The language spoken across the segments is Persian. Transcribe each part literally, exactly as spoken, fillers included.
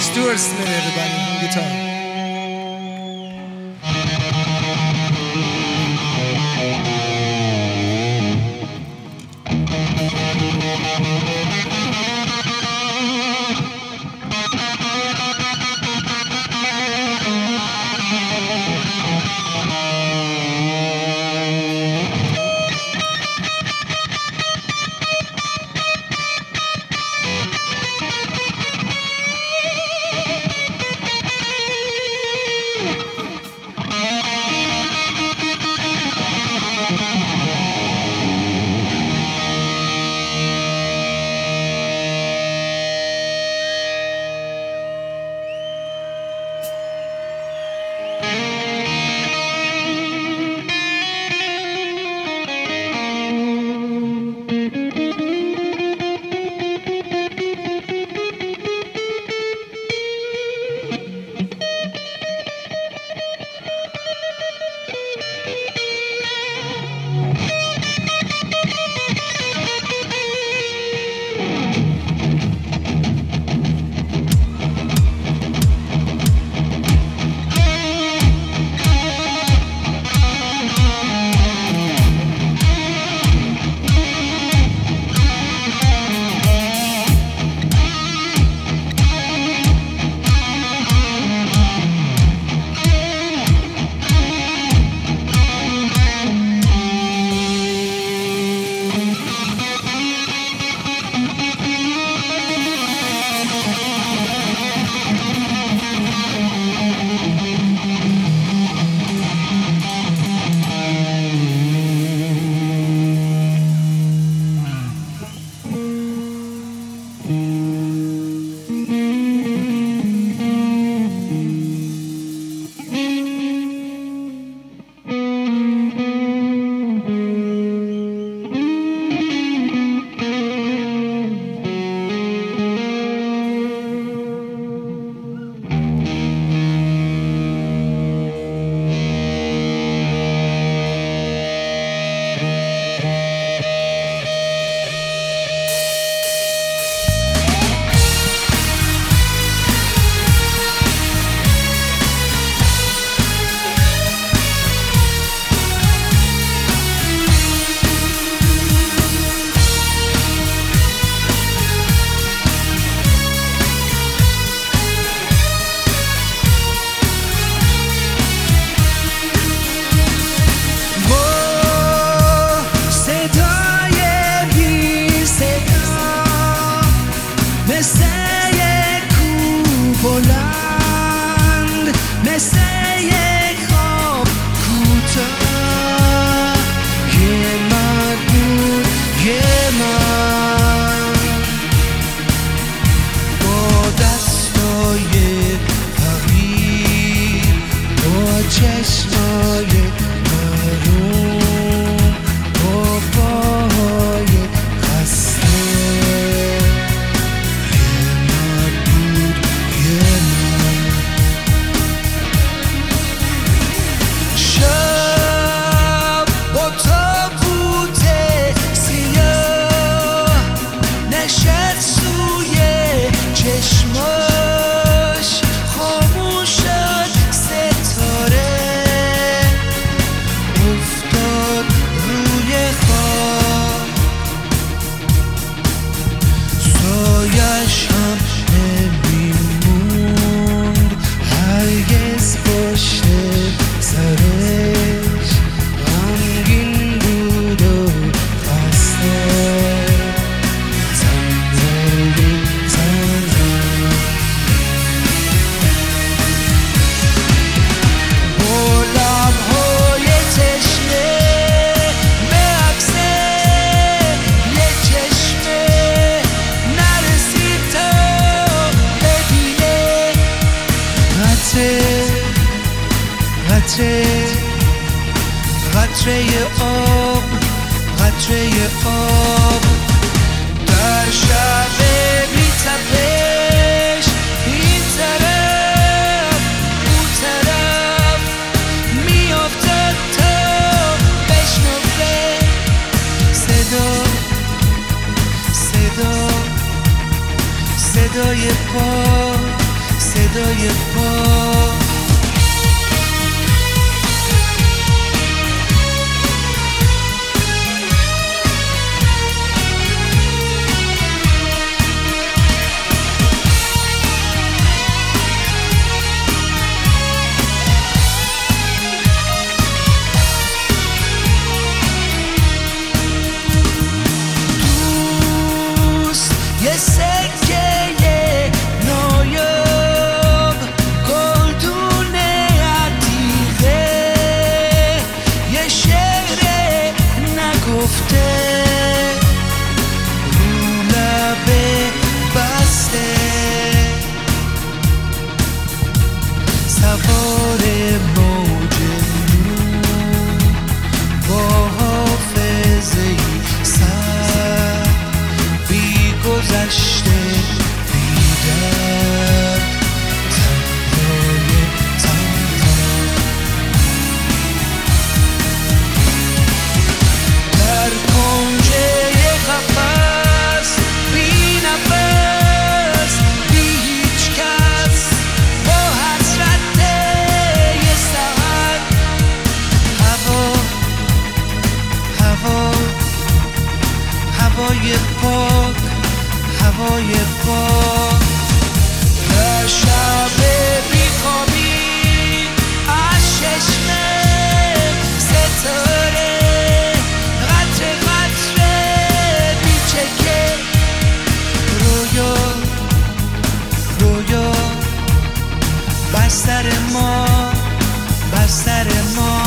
Stewart Smith, everybody, on guitar. قطره آب قطره آب در شب بی تپش این طرف اون طرف میافتد تا بشنوه صدا صدا صدای پا صدای پا. یه سکه نایاب گلدونه عتیقه، یه شعر نگفته رو لب بسته، سوار موج نور با حافظه‌ای سر، بی گذشته بی درد، تنهای تنها در کنج قفس، بی نفس بی هیچ کس، با حسرت یه سحر. هوا هوا هوای پاک، هوای پاک. در شب بیخوابی از چشم ستاره، قطره قطره بیچکه، رویا رویا بستر ما، بستر ما.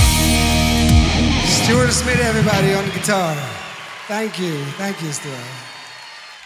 Stuart Smith, everybody, on guitar. Thank you. Thank you, Stuart.